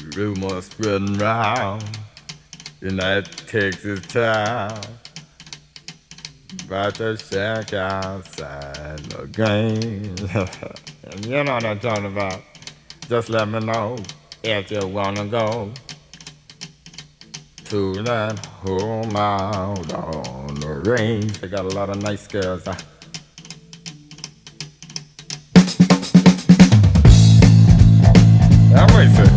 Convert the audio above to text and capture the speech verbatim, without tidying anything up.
Rumors spreading round in that Texas town about the shack outside the game. And you know what I'm talking about. Just let me know if you wanna go to that home out on the range. They got a lot of nice girls. Uh, that way, sir.